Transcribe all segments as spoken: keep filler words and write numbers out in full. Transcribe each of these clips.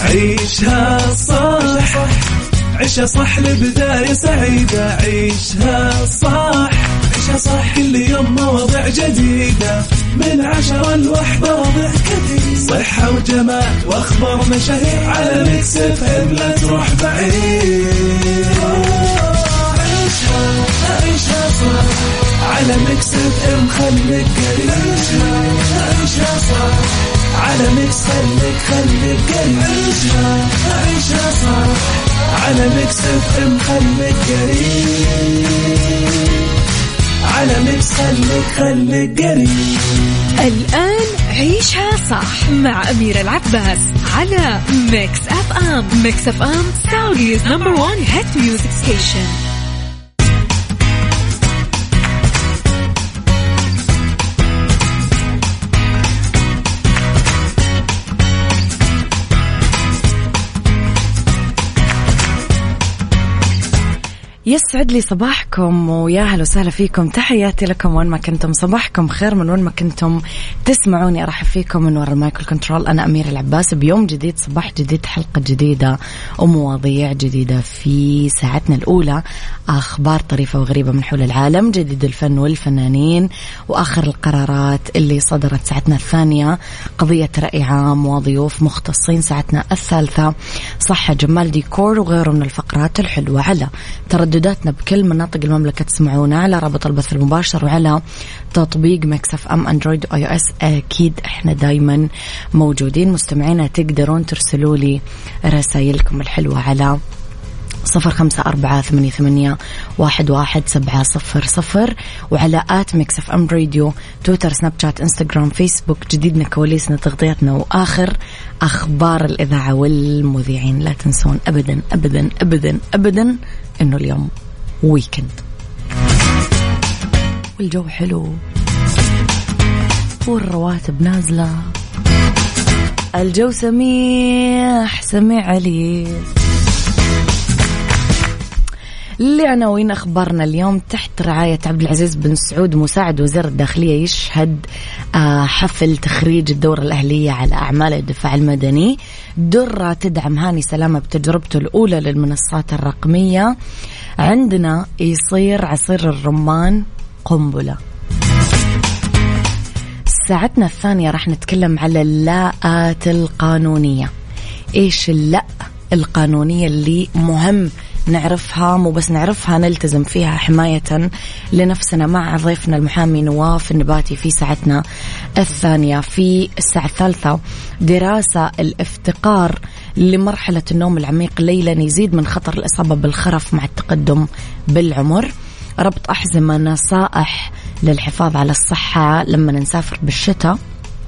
عيشها صح عيشها صح لبداية سعيدة. عيشها صح عيشها صح كل يوم مواضيع جديدة من عشرة لوحدة مواضيع كثير صحة وجمال واخبار مشاهير على ميكس اف ام لا تروح بعيد. عيشها عيشها صح على ميكس اف ام خليك قريب. عيشها صح على ميكس خليك خليك قريب. عيشها عيشها صح على ميكس اف ام خليك قريب. على ميكس خليك خليك قريب. الآن عيشها صح مع أميرة العباس على ميكس اف ام. ميكس اف ام سعوديز نمبر وان هيت ميوزك ستيشن. يسعد لي صباحكم ويا هلا وسهلا فيكم. تحياتي لكم وين ما كنتم. صباحكم خير من وين ما كنتم تسمعوني. أرحب فيكم من وراء المايكل كنترول. أنا أميرة العباس بيوم جديد، صباح جديد، حلقة جديدة ومواضيع جديدة. في ساعتنا الأولى أخبار طريفة وغريبة من حول العالم، جديد الفن والفنانين، وآخر القرارات اللي صدرت. ساعتنا الثانية قضية رأي عام وضيوف مختصين. ساعتنا الثالثة صحة، جمال، ديكور وغيره من الفقرات الحلوة. على تردداتنا بكل مناطق المملكة تسمعونا على رابط البث المباشر وعلى تطبيق ميكس اف ام اندرويد واي او اس. اكيد احنا دايما موجودين. مستمعينا تقدرون ترسلوا لي رسائلكم الحلوة على صفر خمسة أربعة ثمانية ثمانية واحد واحد سبعة صفر صفر وعلى آت ميكس اف ام راديو، تويتر، سناب شات، انستغرام، فيسبوك. جديدنا، كواليسنا، تغطياتنا، وآخر أخبار الإذاعة والمذيعين. لا تنسون أبدا أبدا أبدا أبدا إنه اليوم ويكند والجو حلو والرواتب نازلة، الجو سميح سميع عليه. اللي عناوين أخبارنا اليوم تحت رعاية عبد العزيز بن سعود مساعد وزير الداخلية يشهد حفل تخريج الدورة الأهلية على أعمال الدفاع المدني. درة تدعم هاني سلامة بتجربته الأولى للمنصات الرقمية. عندنا يصير عصير الرمان قنبلة. ساعتنا الثانية راح نتكلم على اللاءات القانونية. إيش اللاء القانونية اللي مهم نعرفها، مو بس نعرفها نلتزم فيها حماية لنفسنا، مع ضيفنا المحامي نواف النباتي في ساعتنا الثانية. في الساعة الثالثة دراسة الافتقار لمرحلة النوم العميق ليلا يزيد من خطر الإصابة بالخرف مع التقدم بالعمر. ربط أحزمة، نصائح للحفاظ على الصحة لما نسافر بالشتاء،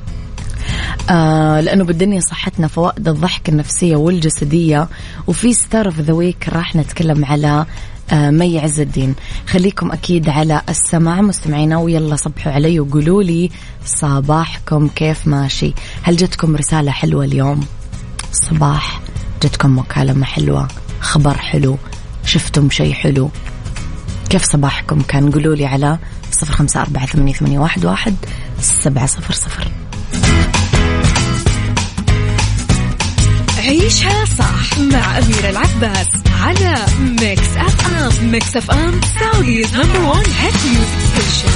آه لأنه بالدنيا صحتنا، فوائد الضحك النفسية والجسدية. وفي ستار اوف ذا ويك راح نتكلم على آه مي عز الدين. خليكم أكيد على السماع مستمعينا، ويلا صبحوا علي وقولوا لي صباحكم كيف ماشي. هل جتكم رسالة حلوة اليوم الصباح؟ جتكم مكالمة حلوة، خبر حلو، شفتم شيء حلو؟ كيف صباحكم كان؟ قولوا لي على صفر خمسة أربعة ثمانية ثمانية واحد واحد سبعة صفر صفر. عيشها صح مع أميرة العباس على ميكس اف ام. ميكس اف ام سعوديز نمبر وان هيت ميوزك ستيشن.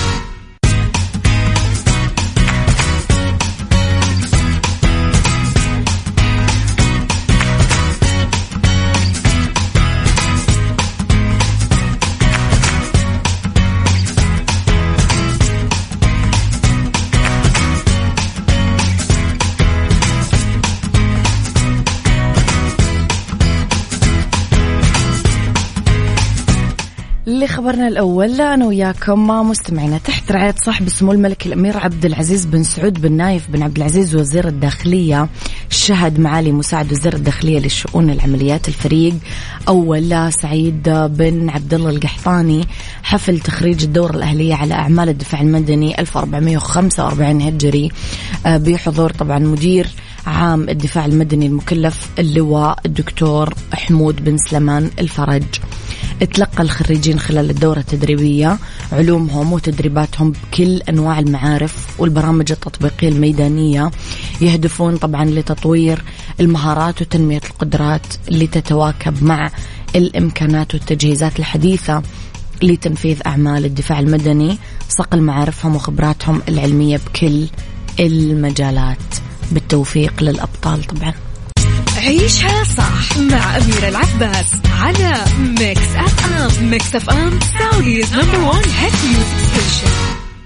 اللي خبرنا الأول أنا وياكم مستمعينا تحت رعاية صاحب السمو الملكي الأمير عبد العزيز بن سعود بن نايف بن عبد العزيز وزير الداخلية. شهد معالي مساعد وزير الداخلية للشؤون العمليات الفريق أول سعيد بن عبد الله القحطاني حفل تخريج الدورة الأهلية على أعمال الدفاع المدني ألف وأربعمائة وخمسة وأربعين هجري، بحضور طبعا مدير عام الدفاع المدني المكلف اللواء الدكتور حمود بن سلمان الفرج. تلقى الخريجين خلال الدورة التدريبية علومهم وتدريباتهم بكل أنواع المعارف والبرامج التطبيقية الميدانية، يهدفون طبعا لتطوير المهارات وتنمية القدرات اللي تتواكب مع الإمكانات والتجهيزات الحديثة لتنفيذ أعمال الدفاع المدني، صقل معارفهم وخبراتهم العلمية بكل المجالات. بالتوفيق للأبطال طبعا. عيشها صح مع أميرة العباس على ميكس أف أم. ميكس أف أم سعوديز نمبر وان هيت ميوزك ستيشن.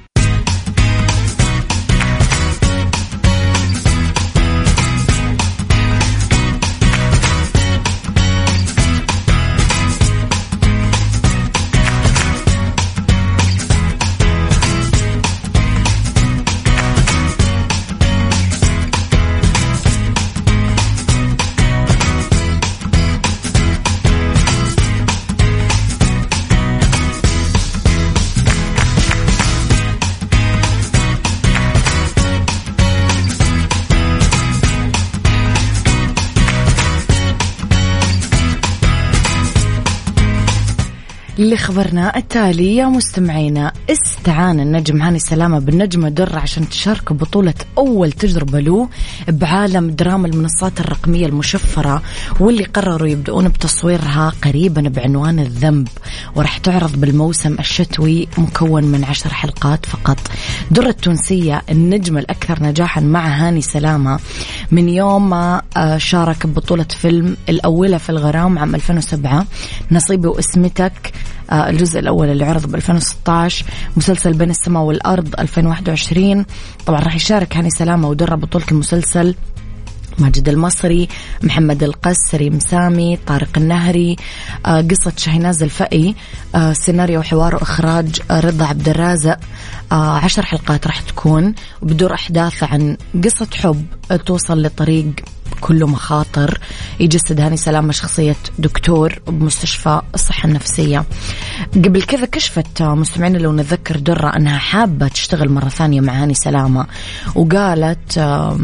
لخبرنا التالي يا مستمعينا، استعان النجم هاني سلامة بالنجمة درة عشان تشارك بطولة أول تجربة له بعالم دراما المنصات الرقمية المشفرة، واللي قرروا يبدأون بتصويرها قريبا بعنوان الذنب، وراح تعرض بالموسم الشتوي مكون من عشر حلقات فقط. درة التونسية النجمة الأكثر نجاحا مع هاني سلامة من يوم ما شارك ببطولة فيلم الأولى في الغرام عام ألفين وسبعة، نصيبي واسمتك الجزء الأول اللي عرض ب ألفين وستة عشر، مسلسل بين السماء والأرض ألفين وواحد وعشرين. طبعا راح يشارك هاني سلامة ودرة بطولة المسلسل ماجد المصري، محمد القسري، مسامي، طارق النهري، قصة شاهيناز الفقي، سيناريو وحوار وإخراج رضا عبد الرازق. عشر حلقات راح تكون وبدور أحداث عن قصة حب توصل لطريق كله مخاطر، يجسد هاني سلامة شخصية دكتور بمستشفى الصحة النفسية. قبل كذا كشفت مستمعين لو نتذكر درة أنها حابة تشتغل مرة ثانية مع هاني سلامة، وقالت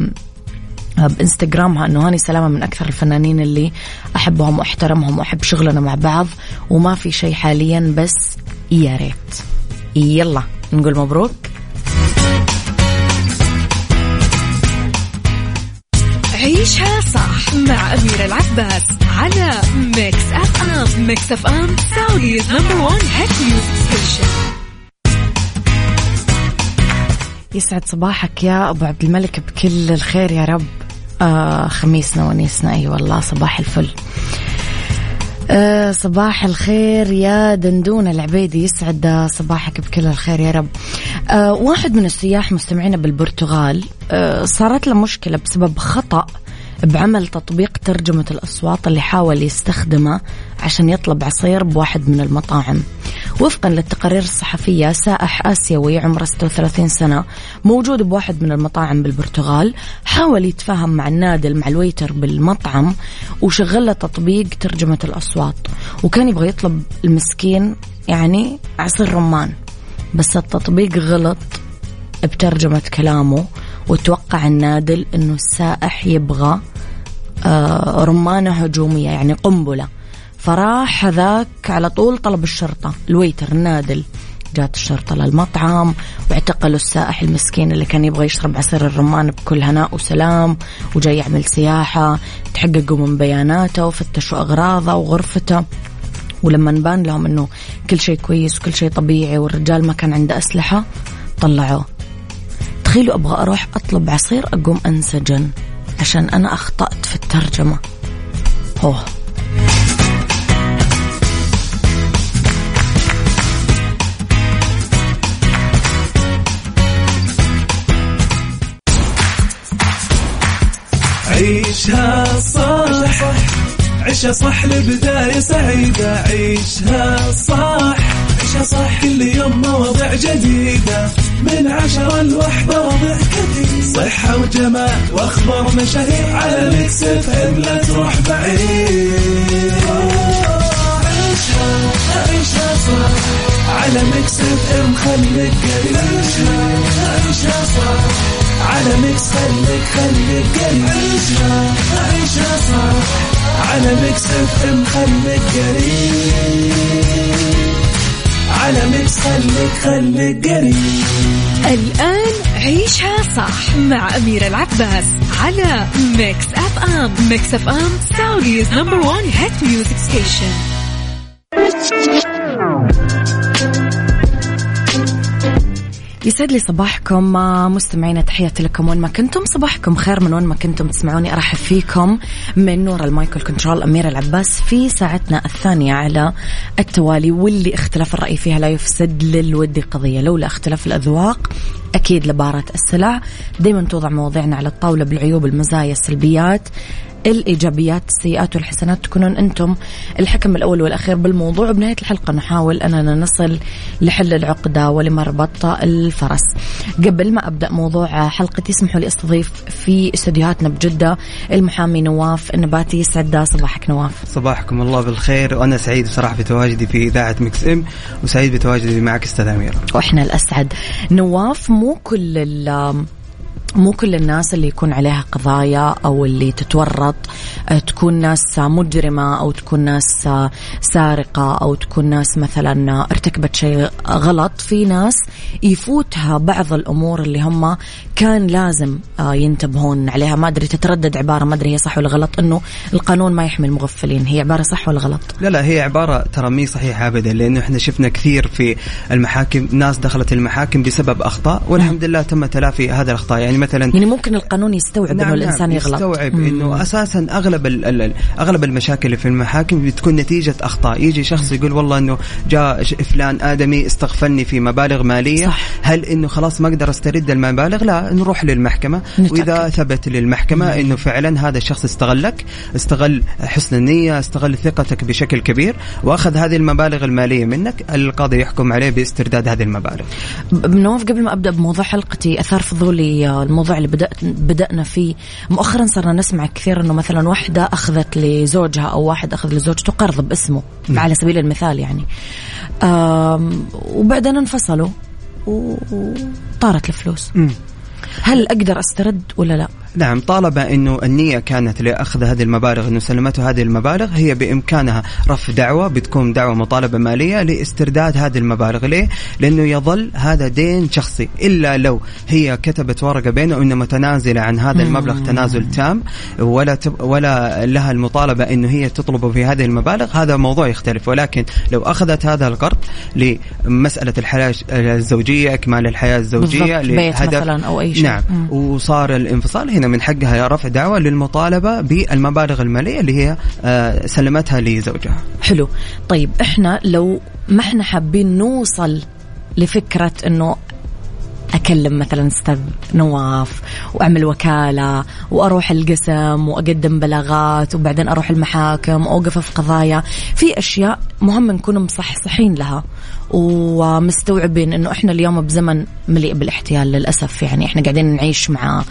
بإنستغرامها أنه هاني سلامة من أكثر الفنانين اللي أحبهم وأحترمهم وأحب شغلنا مع بعض، وما في شيء حاليا بس يا ريت. يلا نقول مبروك. عيشها صح مع أميرة العباس على ميكس أف أم. ميكس أف أم سعوديز نمبر وان هيت ميوزك ستيشن. يسعد صباحك يا أبو عبد الملك بكل الخير يا رب. آه خميسنا ونيسنا، أي أيوة والله صباح الفل. آه صباح الخير يا دندون العبيدي، يسعد صباحك بكل الخير يا رب. آه واحد من السياح مستمعين بالبرتغال آه صارت له مشكلة بسبب خطأ بعمل تطبيق ترجمة الأصوات اللي حاول يستخدمه عشان يطلب عصير بواحد من المطاعم. وفقا للتقارير الصحفية، سائح آسيوي عمره ستة وثلاثين سنة موجود بواحد من المطاعم بالبرتغال، حاول يتفاهم مع النادل مع الويتر بالمطعم وشغل له تطبيق ترجمة الأصوات، وكان يبغى يطلب المسكين يعني عصير رمان، بس التطبيق غلط بترجمة كلامه، وتوقع النادل إنه السائح يبغى آه رمانة هجومية يعني قنبلة، فراح هذاك على طول طلب الشرطة. الويتر النادل جات الشرطة للمطعم واعتقلوا السائح المسكين اللي كان يبغى يشرب عصير الرمان بكل هناء وسلام وجاي يعمل سياحة. تحققوا من بياناته وفتشوا أغراضه وغرفته، ولما نبان لهم إنه كل شيء كويس وكل شيء طبيعي والرجال ما كان عنده أسلحة طلعوه. تخيلوا أبغى أروح أطلب عصير أقوم أنسجن عشان أنا أخطأت في الترجمة. هو عيشها صح، عيشها صح لبداية سعيدة. عيشها صح، عيشها صح كل يوم مواضيع جديدة، من عشرة لوحدة وضع كثير، صحة وجمال واخبار مشاهير، على ميكس اف ام لا تروح بعيد. عيشها عيشها صح على ميكس اف ام، خليك قريب. عيشها صح على ميكس، خليك خليك قريب. عيشها عيشها صح على ميكس اف ام، خليك قريب. على ميكس خليك خليك قريب. الآن عيشها صح مع أميرة العباس على ميكس أف أم. ميكس أف أم سعوديز نمبر وان هيت ميوزك ستيشن. يسعد لي صباحكم مستمعينا، تحياتي لكم وين ما كنتم. صباحكم خير من وين ما كنتم تسمعوني. أرحب فيكم من نور المايكل كنترول أميرة العباس في ساعتنا الثانية على التوالي، واللي اختلاف الرأي فيها لا يفسد للود قضية. لولا اختلاف الأذواق أكيد لبارة السلع. دايما توضع مواضيعنا على الطاولة بالعيوب، المزايا، السلبيات، الإيجابيات، السيئات والحسنات، تكونون أنتم الحكم الأول والأخير بالموضوع. بنهاية الحلقة نحاول أننا نصل لحل العقدة ولمربط الفرس. قبل ما أبدأ موضوع حلقتي اسمحوا لي أستضيف في استديوهاتنا بجدة المحامي نواف النباتي. يسعد صباحك نواف. صباحكم الله بالخير، وأنا سعيد بصراحة بتواجدي في إذاعة ميكس إم، وسعيد بتواجدي معك أستاذ أميرة. وإحنا الأسعد. نواف، مو كل ال مو كل الناس اللي يكون عليها قضايا أو اللي تتورط تكون ناس مجرمة أو تكون ناس سارقة أو تكون ناس مثلا ارتكبت شيء غلط. في ناس يفوتها بعض الأمور اللي هم كان لازم ينتبهون عليها. ما أدري تتردد عبارة، ما أدري هي صح ولا غلط، إنه القانون ما يحمي المغفلين. هي عبارة صح ولا غلط؟ لا لا، هي عبارة ترى مي صحيحة أبدا، لأنه إحنا شفنا كثير في المحاكم ناس دخلت المحاكم بسبب أخطاء، والحمد لله تم تلافي هذا الأخطاء. يعني مثلا يعني ممكن القانون يستوعب نعم إنه الإنسان نعم يغلط، يستوعب إنه أساسا أغلب ال أغلب المشاكل اللي في المحاكم بتكون نتيجة أخطاء. يجي شخص يقول والله إنه جاء فلان آدمي استغفلني في مبالغ مالية، صح. هل إنه خلاص ما أقدر استرد المبالغ؟ لا، نروح للمحكمة نتأكد. وإذا ثبت للمحكمة مم. إنه فعلا هذا الشخص استغلك، استغل حسن النية، استغل ثقتك بشكل كبير، وأخذ هذه المبالغ المالية منك، القاضي يحكم عليه باسترداد هذه المبالغ. بنواف، قبل ما أبدأ بموضوع حلقتي أثار فضولي الموضوع اللي بدأت بدأنا فيه مؤخرا. صرنا نسمع كثير إنه مثلا واحدة أخذت لزوجها أو واحد أخذ لزوجته قرض باسمه م. على سبيل المثال يعني، وبعدين انفصلوا وطارت الفلوس. م. هل أقدر أسترد ولا لا؟ نعم، طالما أنه النية كانت لأخذ هذه المبالغ، أنه سلمته هذه المبالغ، هي بإمكانها رفع دعوة، بتكون دعوة مطالبة مالية لاسترداد هذه المبالغ. ليه؟ لأنه يظل هذا دين شخصي، إلا لو هي كتبت ورقة بينه أنه متنازلة عن هذا المبلغ تنازل تام، ولا تب ولا لها المطالبة أنه هي تطلب في هذه المبالغ، هذا موضوع يختلف. ولكن لو أخذت هذا القرض لمسألة الحياة الزوجية، إكمال الحياة الزوجية لهدف مثلا أو أي شيء، نعم، مم. وصار الانفصال، هنا من حقها رفع دعوة للمطالبة بالمبالغ المالية اللي هي سلمتها لزوجها. حلو. طيب إحنا لو ما إحنا حابين نوصل لفكرة إنه أكلم مثلا أستاذ نواف وأعمل وكالة وأروح القسم وأقدم بلاغات وبعدين أروح المحاكم وأوقف في قضايا، في أشياء مهم نكون مصحصحين لها ومستوعبين إنه إحنا اليوم بزمن مليء بالاحتيال للأسف. يعني إحنا قاعدين نعيش مع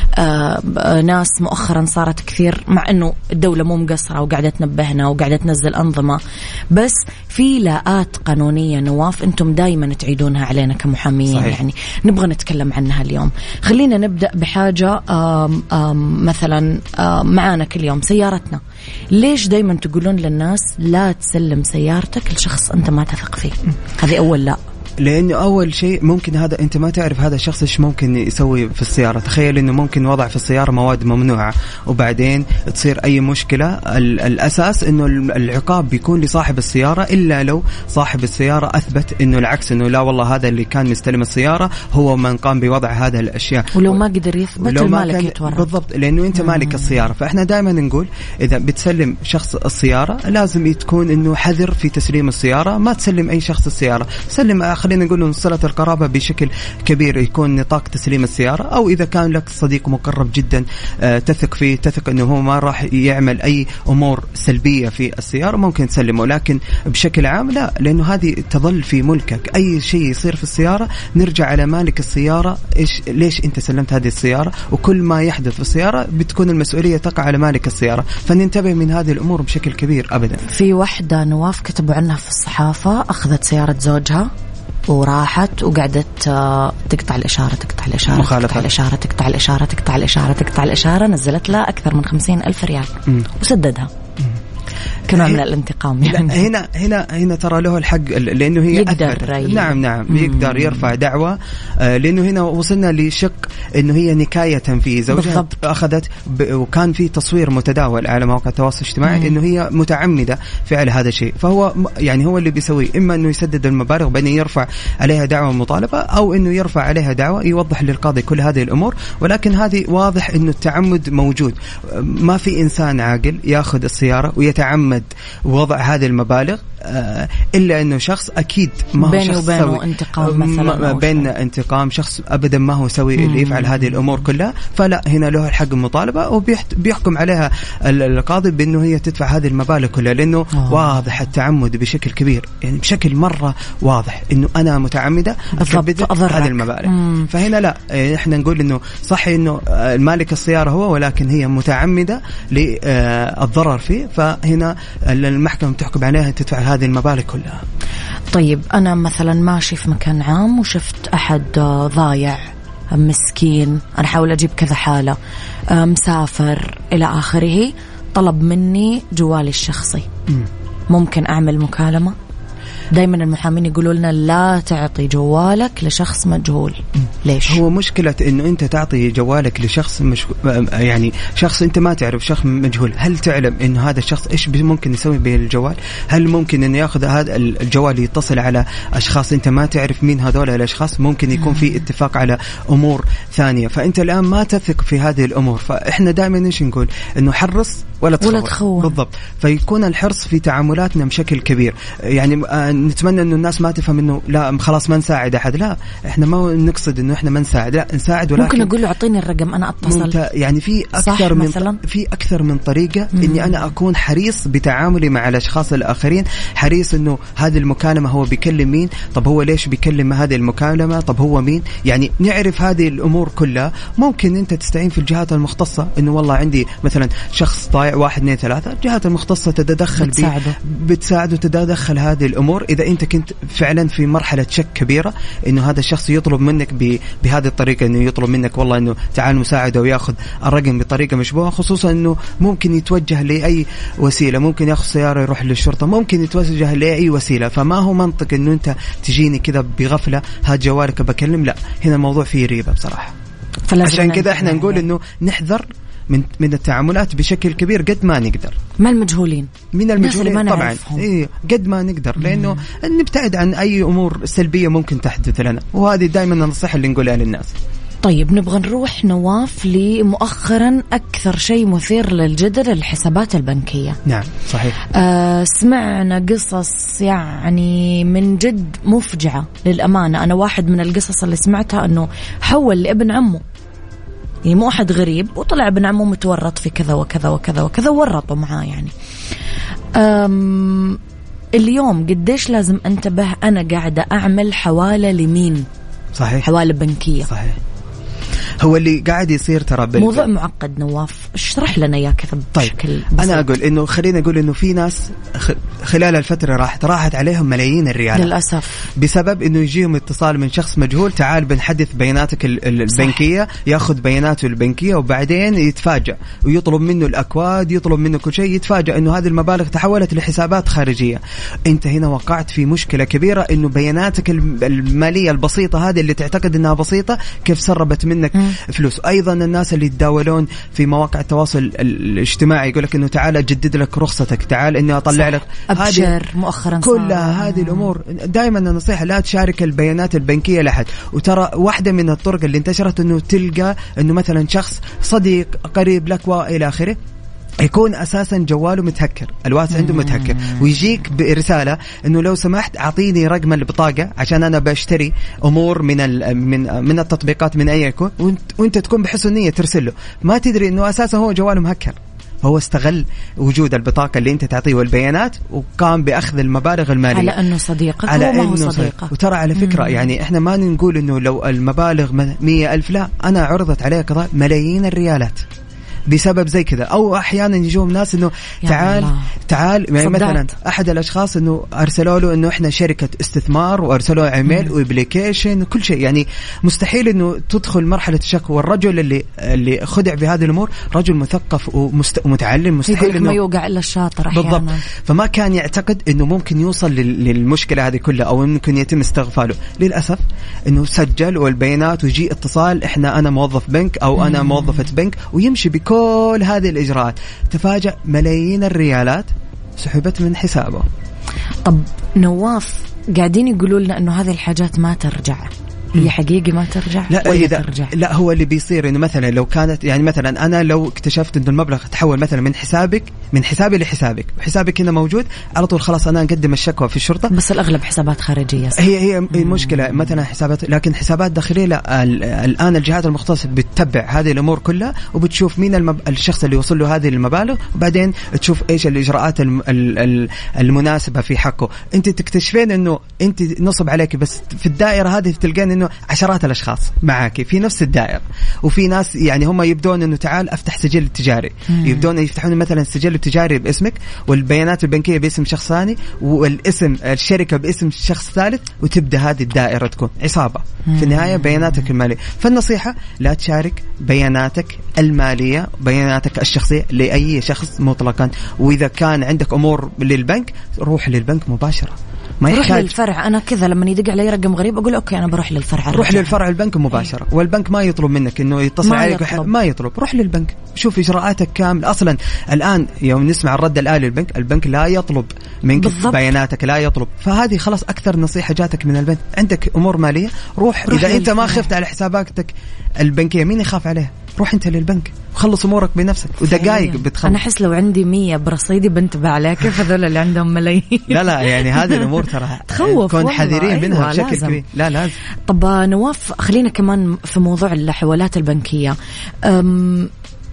آه ناس مؤخرا صارت كثير، مع إنه الدولة مو مقصرة وقاعدة تنبهنا وقاعدة تنزل أنظمة، بس في لاءات قانونية نواف أنتم دايما تعيدونها علينا كمحامين. صحيح. يعني نبغى نتكلم عنها اليوم. خلينا نبدأ بحاجة آم آم مثلا آم معانا كل يوم سيارتنا. ليش دايما تقولون للناس لا تسلم سيارتك لشخص أنت ما تثق فيه؟ هذه أول لا. لأنه أول شيء ممكن هذا أنت ما تعرف هذا الشخص إيش ممكن يسوي في السيارة. تخيل إنه ممكن وضع في السيارة مواد ممنوعة وبعدين تصير أي مشكلة. الأساس إنه العقاب بيكون لصاحب السيارة، إلا لو صاحب السيارة أثبت إنه العكس، إنه لا والله هذا اللي كان مستلم السيارة هو من قام بوضع هذا الأشياء. ولو ما قدر يثبت المالك يتورط. بالضبط، لأنه أنت مالك السيارة. فإحنا دائما نقول إذا بتسلم شخص السيارة لازم تكون إنه حذر في تسليم السيارة. ما تسلم أي شخص السيارة، سلم خلينا نقول له صلة القرابة بشكل كبير يكون نطاق تسليم السيارة. أو إذا كان لك صديق مقرب جدا تثق فيه، تثق أنه هو ما راح يعمل أي أمور سلبية في السيارة، ممكن تسلمه. لكن بشكل عام لا، لأنه هذه تظل في ملكك. أي شيء يصير في السيارة نرجع على مالك السيارة، إيش ليش أنت سلمت هذه السيارة، وكل ما يحدث في السيارة بتكون المسؤولية تقع على مالك السيارة. فننتبه من هذه الأمور بشكل كبير. أبدا. في واحدة نواف كتبوا عنها في الصحافة أخذت سيارة زوجها وراحت وقعدت تقطع الإشارة تقطع الإشارة تقطع الإشارة تقطع الإشارة تقطع الإشارة تقطع الإشارة، نزلت لها أكثر من خمسين ألف ريال م. وسددها. كنوع من الانتقام يعني. هنا هنا هنا ترى له الحق لأنه هي يقدر نعم نعم مم. يقدر يرفع دعوة لأنه هنا وصلنا لشق إنه هي نكاية في زوجها أخذت وكان في تصوير متداول على مواقع التواصل الاجتماعي مم. إنه هي متعمدة فعل هذا الشيء، فهو يعني هو اللي بيسويه إما إنه يسدد المبالغ بأنه يرفع عليها دعوة مطالبة أو إنه يرفع عليها دعوة يوضح للقاضي كل هذه الأمور. ولكن هذه واضح إنه التعمد موجود، ما في إنسان عاقل يأخذ السيارة ويتعمد وضع هذه المبالغ إلا إنه شخص أكيد ما هو شخص سوي انتقام مثلا بين انتقام شخص أبدا ما هو سوي اللي يفعل هذه الأمور كلها، فلا هنا له الحق المطالبة وبيحكم عليها القاضي بأنه هي تدفع هذه المبالغ كلها، لأنه أوه. واضح التعمد بشكل كبير، يعني بشكل مرة واضح إنه أنا متعمدة أكبد هذه المبالغ. مم. فهنا لا إحنا نقول إنه صح إنه المالك السيارة هو، ولكن هي متعمدة للضرر فيه، فهنا المحكمة تحكم عليها تدفع هذه المبالغ كلها. طيب أنا مثلا ماشي في مكان عام وشفت أحد ضايع مسكين، أنا حاول أجيب كذا حالة، مسافر إلى آخره، طلب مني جوالي الشخصي، م. ممكن أعمل مكالمة؟ دايما المحامين يقولوا لنا لا تعطي جوالك لشخص مجهول. ليش؟ هو مشكلة انه انت تعطي جوالك لشخص مش يعني شخص انت ما تعرف، شخص مجهول. هل تعلم انه هذا الشخص ايش ممكن يسوي بالجوال؟ هل ممكن انه ياخذ هذا الجوال يتصل على اشخاص انت ما تعرف مين هذول الاشخاص؟ ممكن يكون في اتفاق على امور ثانية، فانت الان ما تثق في هذه الامور. فاحنا دائما ايش نقول؟ انه حرص ولا تخون. ولا تخون بالضبط. فيكون الحرص في تعاملاتنا بشكل كبير. يعني نتمنى انه الناس ما تفهم انه لا خلاص ما نساعد احد، لا احنا ما نقصد انه احنا ما نساعد، لا نساعد، ولكن ممكن اقول له اعطيني الرقم انا اتصل. يعني في اكثر من مثلاً. في اكثر من طريقه مم. اني انا اكون حريص بتعاملي مع الاشخاص الاخرين، حريص انه هذه المكالمه هو بيكلم مين، طب هو ليش بيكلم هذه المكالمه، طب هو مين، يعني نعرف هذه الامور كلها. ممكن انت تستعين في الجهات المختصه، انه والله عندي مثلا شخص ضايع واحد اثنين ثلاثه، الجهات المختصه تتدخل بتساعده بتساعده تتدخل هذه الامور. إذا أنت كنت فعلا في مرحلة شك كبيرة إنه هذا الشخص يطلب منك بهذه الطريقة، إنه يطلب منك والله إنه تعال مساعدة ويأخذ الرقم بطريقة مشبوهة، خصوصا إنه ممكن يتوجه لأي وسيلة، ممكن يأخذ سيارة يروح للشرطة، ممكن يتوجه لأي وسيلة. فما هو منطق إنه أنت تجيني كذا بغفلة هاد جوالك بكلم، لا هنا الموضوع فيه ريبة بصراحة. عشان كذا إحنا نقول إنه نحذر من من التعاملات بشكل كبير قد ما نقدر. ما المجهولين من المجهولين طبعا إيه قد ما نقدر، لأنه مم. نبتعد عن أي أمور سلبية ممكن تحدث لنا، وهذه دائما النصيحة اللي نقولها للناس. طيب نبغى نروح نواف لمؤخرا أكثر شيء مثير للجدل الحسابات البنكية. نعم صحيح. آه سمعنا قصص يعني من جد مفجعة للأمانة. أنا واحد من القصص اللي سمعتها أنه حول لابن عمه، يعني مو أحد غريب، وطلع ابن عمه متورط في كذا وكذا وكذا وكذا ورطوا معاه. يعني أم اليوم قديش لازم انتبه أنا قاعدة أعمل حوالة لمين؟ صحيح. حوالة بنكية. صحيح. هو اللي قاعد يصير ترى بال... موضوع معقد نواف، اشرح لنا اياه كذا بشكل طيب. بسيط. انا اقول انه خلينا نقول انه في ناس خ... خلال الفتره راحت راحت عليهم ملايين الريالات للاسف، بسبب انه يجيهم اتصال من شخص مجهول، تعال بنحدث بياناتك البنكيه، صح. ياخذ بياناته البنكيه وبعدين يتفاجأ ويطلب منه الاكواد، يطلب منه كل شيء، يتفاجأ انه هذه المبالغ تحولت لحسابات خارجيه. انت هنا وقعت في مشكله كبيره، انه بياناتك الماليه البسيطه هذه اللي تعتقد انها بسيطه كيف سربت منك م. فلوس. أيضا الناس اللي يتداولون في مواقع التواصل الاجتماعي يقول لك إنه تعال أجدد لك رخصتك، تعال إني أطلع لك أبشر مؤخرا كلها هذه الأمور. دائما النصيحة لا تشارك البيانات البنكية لأحد. وترى واحدة من الطرق اللي انتشرت إنه تلقى إنه مثلا شخص صديق قريب لك وإلى آخره يكون أساسا جواله متهكر، الواتس عنده متهكر، ويجيك برسالة إنه لو سمحت أعطيني رقم البطاقة عشان أنا بشتري أمور من من من التطبيقات من أي يكون، وأنت, وأنت تكون بحسن نية ترسل له، ما تدري إنه أساسا هو جواله مهكر. هو استغل وجود البطاقة اللي أنت تعطيه والبيانات وقام بأخذ المبالغ المالية على أنه صديقك على هو ما هو صديقك. صديقه. وترى على فكرة مم. يعني إحنا ما نقول إنه لو المبالغ مية ألف، لا أنا عرضت عليه قضاء ملايين الريالات، بسبب زي كذا. أو أحيانا يجوهم ناس إنه تعال الله. تعال يعني مثلا أحد الأشخاص إنه أرسلوا له إنه إحنا شركة استثمار وأرسلوا إيميل وإبليكيشن وكل شيء. يعني مستحيل إنه تدخل مرحلة الشك. والرجل اللي اللي خدع بهذه الأمور رجل مثقف ومتعلم, مستحيل إنه ما يوقع إلا الشاطر أحيانا. بالضبط. فما كان يعتقد إنه ممكن يوصل للمشكلة هذه كلها أو ممكن يتم استغفاله. للأسف إنه سجل والبيانات ويجي اتصال إحنا أنا موظف بنك أو أنا موظفة بنك ويمشي بكل هذه الإجراءات. تفاجأ ملايين الريالات سحبت من حسابه. طب نواف قاعدين يقولوا لنا إنه هذه الحاجات ما ترجع، هي حقيقي ما ترجع؟ لا إذا ترجع. لا هو اللي بيصير إنه مثلا لو كانت يعني مثلا أنا لو اكتشفت إنه المبلغ تحول مثلا من حسابك من حسابي لحسابك وحسابك هنا موجود على طول خلاص أنا أقدم الشكوى في الشرطة. بس الأغلب حسابات خارجية. هي هي مشكلة مثلا حسابات، لكن حسابات داخلية لا. الآن الجهات المختصة بتتبع هذه الأمور كلها وبتشوف مين المب... الشخص اللي وصل له هذه المبالغ وبعدين تشوف إيش الإجراءات الم... المناسبة في حقه. أنت تكتشفين إنه أنت نصب عليك بس في الدائرة هذه تلقين إنه عشرات الأشخاص معاكي في نفس الدائرة. وفي ناس يعني هم يبدون إنه تعال أفتح سجل تجاري، يبدون يفتحون مثلا سجل التجاري باسمك والبيانات البنكية باسم شخص ثاني والاسم الشركة باسم شخص ثالث وتبدأ هذه الدائرة تكون عصابة في النهاية بياناتك المالية. فالنصيحة لا تشارك بياناتك المالية بياناتك الشخصية لأي شخص مطلقا. وإذا كان عندك أمور للبنك روح للبنك مباشرة، ما يروح للفرع. أنا كذا لما يدق علي رقم غريب أقول أوكي أنا بروح للفرع. روح للفرع البنك مباشرة. أيه. والبنك ما يطلب منك إنه يتصل ما عليك يطلب. ما يطلب. روح للبنك شوف إجراءاتك كامل. أصلا الآن يوم نسمع الرد الآلي للبنك البنك لا يطلب منك بالضبط. بياناتك لا يطلب. فهذه خلاص أكثر نصيحة جاتك من البنك. عندك أمور مالية روح, روح إذا للفرع. أنت ما خفت على حساباتك البنكية مين يخاف عليها؟ روح أنت للبنك وخلص أمورك بنفسك ودقائق بتخلص. أنا أحس لو عندي مية برصيدي بنتبع عليها كيف هذول اللي عندهم ملايين. لا لا يعني هذه الأمور ترى تخوف. كون حذرين منها أيوة بشكل لازم. كبير. لا لازم. طب نواف خلينا كمان في موضوع الحوالات البنكية. أم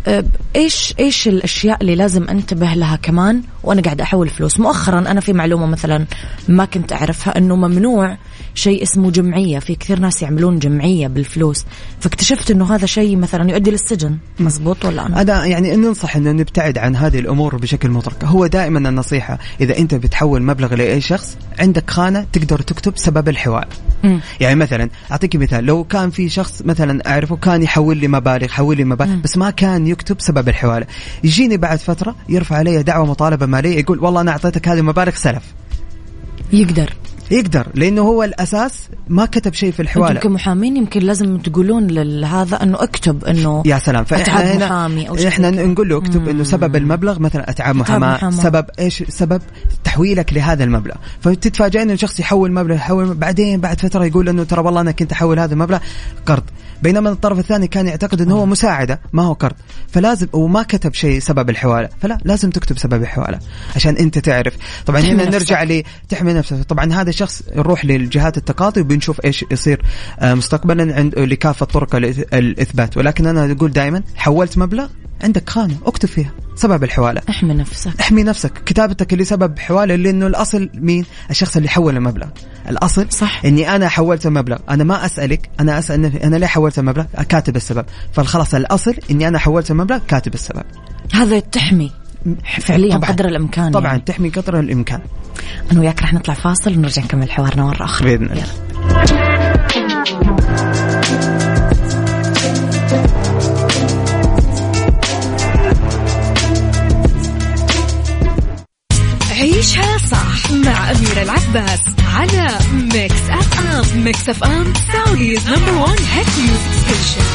ايش ايش الاشياء اللي لازم انتبه لها كمان وانا قاعد احول فلوس؟ مؤخرا انا في معلومه مثلا ما كنت اعرفها انه ممنوع شيء اسمه جمعيه. في كثير ناس يعملون جمعيه بالفلوس، فاكتشفت انه هذا شيء مثلا يؤدي للسجن. مزبوط ولا انا؟ أنا يعني ننصح انه نبتعد عن هذه الامور بشكل مطلق. هو دائما النصيحه اذا انت بتحول مبلغ لاي شخص عندك خانه تقدر تكتب سبب الحوال. م. يعني مثلا اعطيك مثال، لو كان في شخص مثلا اعرفه كان يحول لي مبالغ حول لي مبالغ م. بس ما كان يكتب سبب الحواله، يجيني بعد فتره يرفع علي دعوه مطالبه ماليه يقول والله انا اعطيتك هذه المبالغ سلف. يقدر يقدر لأنه هو الأساس ما كتب شيء في الحوالة. أنتم كمحامين يمكن لازم تقولون لهذا أنه اكتب أنه يا سلام. فإحنا محامي أو إحنا نقول له اكتب إنه سبب المبلغ مثلا أتعاب محاماة، سبب إيش سبب تحويلك لهذا المبلغ. فتتفاجئ إنه شخص يحول مبلغ يحول بعدين بعد فترة يقول إنه ترى والله أنا كنت أحول هذا المبلغ قرض، بينما الطرف الثاني كان يعتقد إنه هو مساعدة ما هو قرض. فلازم وما كتب شيء سبب الحوالة، فلا لازم تكتب سبب الحوالة عشان أنت تعرف. طبعا هنا نرجع لي تحمي نفسك. طبعا هذا الشخص نروح للجهات التقاضي وبنشوف ايش يصير مستقبلا عند لكافة طرق الإثبات. ولكن أنا أقول دائما حولت مبلغ عندك خانة اكتب فيها سبب الحوالة. احمي نفسك احمي نفسك. كتابتك اللي سبب حوالة لأنه الأصل مين؟ الشخص اللي حول المبلغ. الأصل صح. إني أنا حولت المبلغ، أنا ما أسألك، أنا أسأل أنا ليه حولت المبلغ، كاتب السبب. فالخلاص الأصل إني أنا حولت المبلغ كاتب السبب. هذا تحمي فعليا قدر الإمكان. طبعا يعني. تحمي قدر الإمكان. أنا وياك رح نطلع فاصل ونرجع نكمل حوارنا مرة أخرى بإذن الله. عيشها صح مع أميرة العباس على ميكس أف أم. ميكس أف أم سعوديز نمبر وان هيت ميوزك ستيشن.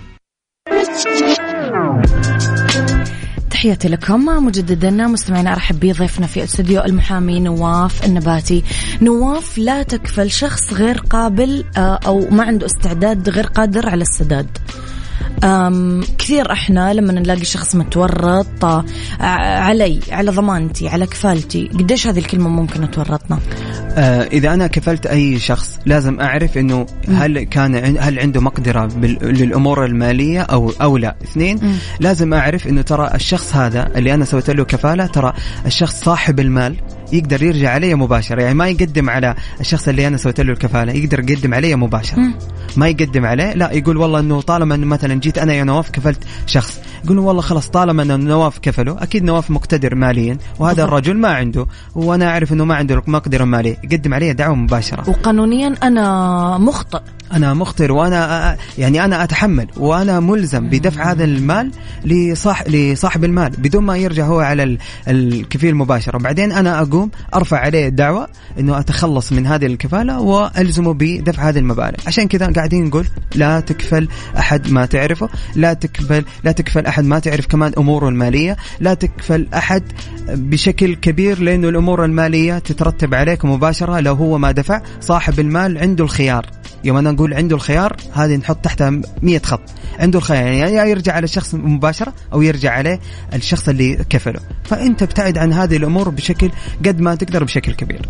تحياتي لكم مجددا مستمعينا. أرحب بضيفنا في استوديو المحامي نواف النباتي. نواف، لا تكفل شخص غير قابل أو ما عنده استعداد غير قادر على السداد. أم كثير احنا لما نلاقي شخص متورط علي على ضمانتي على كفالتي، قديش هذه الكلمة ممكن تورطنا؟ آه إذا أنا كفلت أي شخص لازم أعرف إنه هل كان هل عنده مقدرة للأمور المالية أو أو لا. اثنين م. لازم أعرف إنه ترى الشخص هذا اللي أنا سويت له كفالة ترى الشخص صاحب المال يقدر يرجع علي مباشرة، يعني ما يقدم على الشخص اللي أنا سويت له الكفالة، يقدر يقدم علي مباشرة. م. ما يقدم عليه، لا يقول والله إنه طالما إنه مثلا جيت أنا يا نواف كفلت شخص، يقول والله خلاص طالما إنه نواف كفله، أكيد نواف مقتدر ماليا وهذا بالضبط. الرجل ما عنده وأنا أعرف إنه ما عنده مقدرة مالية، يقدم علي دعوة مباشرة. وقانونيا أنا مخطئ، أنا مخطئ وأنا يعني أنا أتحمل وأنا ملزم بدفع هذا المال لصاحب لصاحب المال بدون ما يرجع هو على الكفيل مباشرة. بعدين أنا أقوم أرفع عليه الدعوة إنه أتخلص من هذه الكفالة وألزمه بدفع هذه المبالغ. عشان كذا قاعدين نقول لا تكفل أحد ما تعرفه، لا تكفل لا تكفل أحد ما تعرف كمان أموره المالية، لا تكفل أحد بشكل كبير لأنه الأمور المالية تترتب عليك مباشرة لو هو ما دفع. صاحب المال عنده الخيار، يوم أنا نقول عنده الخيار هذه نحط تحتها مية خط، عنده الخيار يعني يا يرجع على الشخص مباشرة أو يرجع عليه الشخص اللي كفله. فأنت ابتعد عن هذه الأمور بشكل قد ما تقدر بشكل كبير.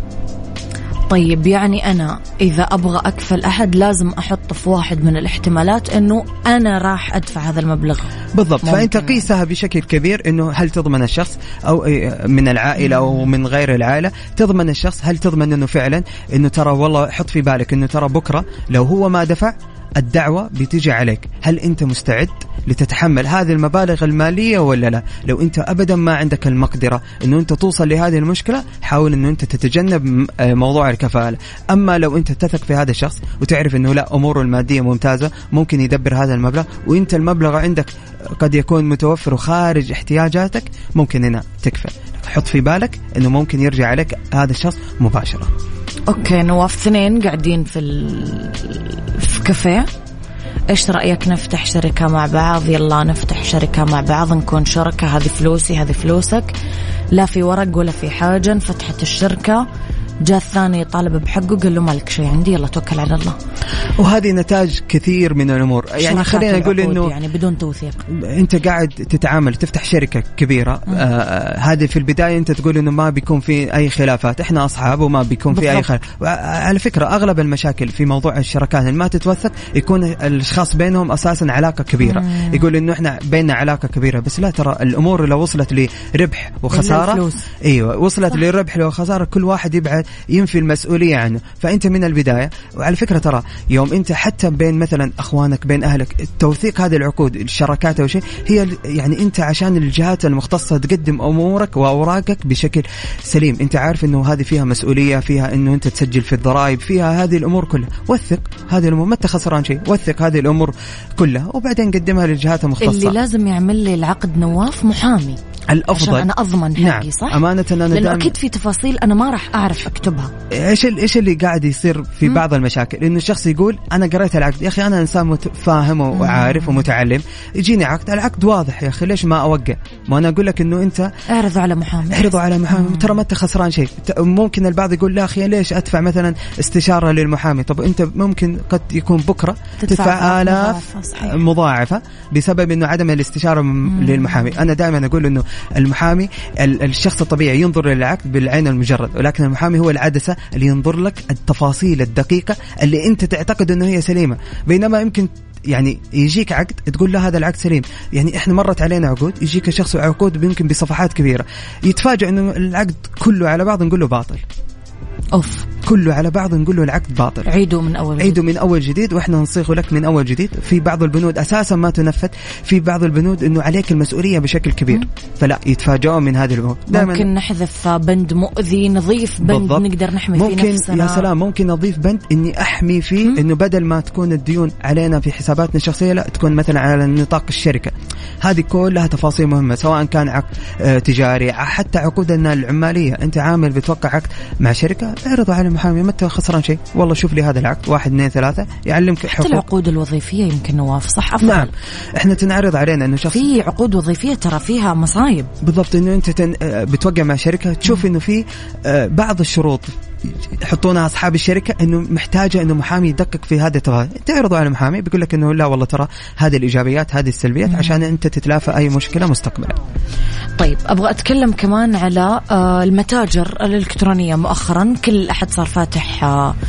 طيب يعني أنا إذا أبغى أكفل أحد لازم أحط في واحد من الاحتمالات إنه أنا راح أدفع هذا المبلغ بالضبط. فأنت قيسها بشكل كبير إنه هل تضمن الشخص أو من العائلة أو من غير العائلة، تضمن الشخص، هل تضمن إنه فعلا إنه ترى والله حط في بالك إنه ترى بكرة لو هو ما دفع الدعوة بتيجي عليك، هل أنت مستعد لتتحمل هذه المبالغ المالية ولا لا؟ لو أنت أبدا ما عندك المقدرة أنه أنت توصل لهذه المشكلة، حاول أنه أنت تتجنب موضوع الكفالة. أما لو أنت تثق في هذا الشخص وتعرف أنه لا أموره المادية ممتازة ممكن يدبر هذا المبلغ، وأنت المبلغ عندك قد يكون متوفر وخارج احتياجاتك، ممكن هنا تكفل. حط في بالك أنه ممكن يرجع عليك هذا الشخص مباشرة. أوكي نواف، اثنين قاعدين في ال... في كافيه، إيش رأيك نفتح شركة مع بعض؟ يلا نفتح شركة مع بعض، نكون شركة، هذه فلوسي هذه فلوسك، لا في ورق ولا في حاجة. انفتحت الشركة، جاء الثاني طالب بحقه قال له مالك شيء عندي، يلا توكل على الله. وهذه نتاج كثير من الأمور. يعني خلينا نقول إنه يعني بدون توثيق أنت قاعد تتعامل تفتح شركة كبيرة، آه هذه في البداية أنت تقول إنه ما بيكون في أي خلافات، إحنا أصحاب وما بيكون في أي خلاف. على فكرة أغلب المشاكل في موضوع الشركات اللي ما تتوثق يكون الأشخاص بينهم أساسا علاقة كبيرة، مم. يقول إنه إحنا بيننا علاقة كبيرة، بس لا، ترى الأمور لو وصلت لربح وخسارة، أيوة وصلت صح. لربح وخسارة كل واحد يبعد ينفي المسؤولية عنه. فأنت من البداية، وعلى فكرة ترى يوم أنت حتى بين مثلا أخوانك بين أهلك التوثيق هذه العقود الشراكات أو شيء، هي يعني أنت عشان الجهات المختصة تقدم أمورك وأوراقك بشكل سليم، أنت عارف أنه هذه فيها مسؤولية، فيها أنه أنت تسجل في الضرائب، فيها هذه الأمور كلها. وثق هذه الأمور، ما تخسران شيء، وثق هذه الأمور كلها وبعدين قدمها للجهات المختصة. اللي لازم يعمل لي العقد نواف محامي الأفضل عشان أنا أضمن حقي. نعم. صح؟ أمانة أنا لأنه أكيد في تفاصيل أنا ما راح أعرف أكتبها. إيش إيش اللي قاعد يصير في م? بعض المشاكل إنه الشخص يقول أنا قرأت العقد، يا أخي أنا إنسان فاهم وعارف ومتعلم، يجيني عقد، العقد واضح يا أخي ليش ما أوقع؟ ما أنا أقول لك إنه أنت اعرضوا على محامي، اعرضوا على محامي، ترى ما أنت خسران شيء. ممكن البعض يقول لا أخي ليش أدفع مثلا استشارة للمحامي؟ طب أنت ممكن قد يكون بكرة تدفع آلاف مضاعفة بسبب إنه عدم الاستشارة مم. للمحامي. أنا دائما أقول إنه المحامي الشخص الطبيعي ينظر للعقد بالعين المجرد، ولكن المحامي هو العدسة اللي ينظر لك التفاصيل الدقيقة اللي أنت تعتقد أنه هي سليمة، بينما يمكن يعني يجيك عقد تقول له هذا العقد سليم. يعني إحنا مرت علينا عقود يجيك شخص عقود يمكن بصفحات كبيرة، يتفاجأ أنه العقد كله على بعض نقول له باطل، أوف كله على بعض نقول له العقد باطل، عيدوا من أول عيدوا من أول جديد وإحنا نصيغه لك من أول جديد. في بعض البنود أساسا ما تنفذ، في بعض البنود إنه عليك المسؤولية بشكل كبير، م? فلا يتفاجئون من هذه الأمور. ممكن نحذف بند مؤذي، نضيف بند بالضبط. نقدر نحمي ممكن فيه نفسنا. يا سلام ممكن نضيف بند إني أحمي فيه م? إنه بدل ما تكون الديون علينا في حساباتنا الشخصية، لا تكون مثلا على نطاق الشركة. هذه كلها تفاصيل مهمة، سواء كان عقد آه تجاري، حتى عقودنا العمالية. أنت عامل بتوقع عقد مع شركة، اعرضوا على المحامي، ما خسران شيء، والله شوف لي هذا العقد واحد اثنين ثلاثة، يعلمك حتى العقود الوظيفية يمكن نواف صح أفضل. نعم احنا تنعرض علينا انه شخص في عقود وظيفية ترى فيها مصايب بالضبط، انه انت تن... بتوقع مع شركة تشوف انه في بعض الشروط يحطونها أصحاب الشركة إنه محتاجة إنه محامي يدقق في هذا التفاصيل، تعرضوا على المحامي بيقول لك إنه لا والله ترى هذه الإيجابيات هذه السلبيات مم. عشان أنت تتلافى أي مشكلة مستقبلا. طيب أبغى أتكلم كمان على المتاجر الإلكترونية. مؤخرا كل أحد صار فاتح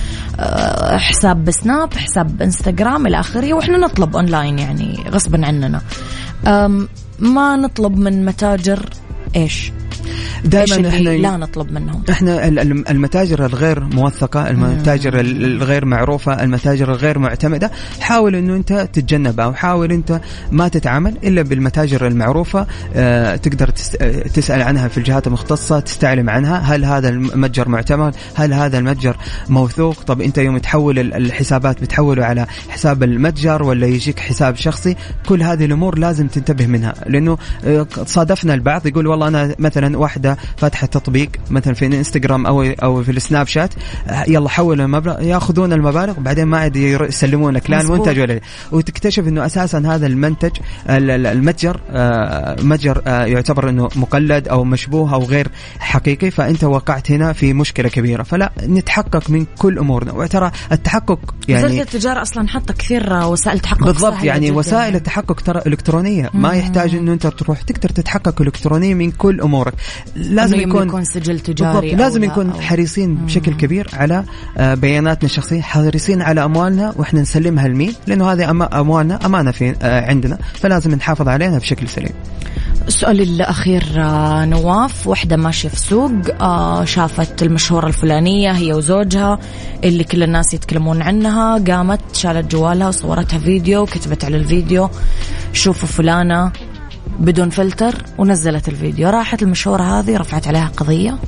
حساب بسناب، حساب إنستغرام إلى آخره، وإحنا نطلب أونلاين يعني غصبا عننا. ما نطلب من متاجر إيش؟ دائما احنا لا نطلب منهم. احنا المتاجر الغير موثقة، المتاجر الغير معروفة، المتاجر الغير معتمدة، حاول انه انت تتجنبها، وحاول انت ما تتعامل الا بالمتاجر المعروفة. اه تقدر تسأل عنها في الجهات المختصة، تستعلم عنها هل هذا المتجر معتمد، هل هذا المتجر موثوق. طب انت يوم تحول الحسابات بتحوله على حساب المتجر ولا يجيك حساب شخصي؟ كل هذه الامور لازم تنتبه منها، لانه صادفنا البعض يقول والله انا مثلا واحدة فاتحة تطبيق مثلا في الانستغرام او او في السناب شات، يلا حول المبلغ، ياخذون المبالغ بعدين ما عاد يسلمونك لا المنتج ولا، وتكتشف انه اساسا هذا المنتج المتجر متجر يعتبر انه مقلد او مشبوه او غير حقيقي، فانت وقعت هنا في مشكلة كبيرة. فلا نتحقق من كل امورنا، وترى التحقق يعني وزارة التجارة اصلا حاطة كثير وسائل تحقق بالضبط، يعني وسائل التحقق ترى الكترونية، ما يحتاج انه انت تروح تقدر تتحقق الكترونيا من كل امورك. لازم يكون, يكون سجل تجاري، لازم نكون حريصين مم. بشكل كبير على بياناتنا الشخصية، حريصين على اموالنا واحنا نسلمها لمين، لانه هذه اموالنا امانة في عندنا، فلازم نحافظ عليها بشكل سليم. السؤال الأخير نواف، وحدة ماشية في سوق شافت المشهورة الفلانية هي وزوجها اللي كل الناس يتكلمون عنها، قامت شالت جوالها وصورتها فيديو وكتبت على الفيديو شوفوا فلانة بدون فلتر، ونزلت الفيديو. راحت المشهورة هذه رفعت عليها قضية،